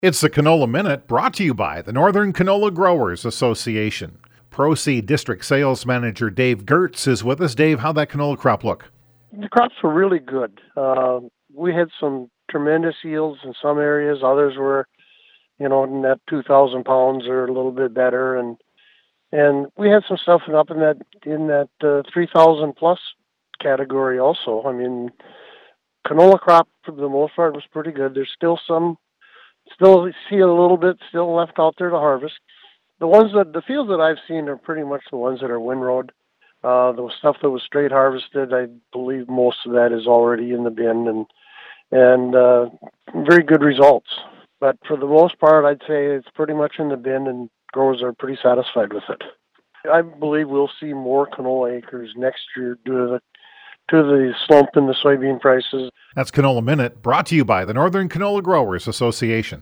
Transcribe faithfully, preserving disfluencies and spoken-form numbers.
It's the Canola Minute, brought to you by the Northern Canola Growers Association. Pro-Seed District Sales Manager Dave Gertz is with us. Dave, how'd that canola crop look? The crops were really good. Uh, we had some tremendous yields in some areas. Others were, you know, in that two thousand pounds or a little bit better, and and we had some stuff up in that in that uh, three thousand plus category also. I mean, canola crop for the most part was pretty good. There's still some, still see a little bit still left out there to harvest. The ones that the fields that I've seen are pretty much the ones that are windrowed. Uh, the stuff that was straight harvested, I believe most of that is already in the bin, and and uh, very good results. But for the most part, I'd say it's pretty much in the bin, and growers are pretty satisfied with it. I believe we'll see more canola acres next year due to the to the slump in the soybean prices. That's Canola Minute, brought to you by the Northern Canola Growers Association.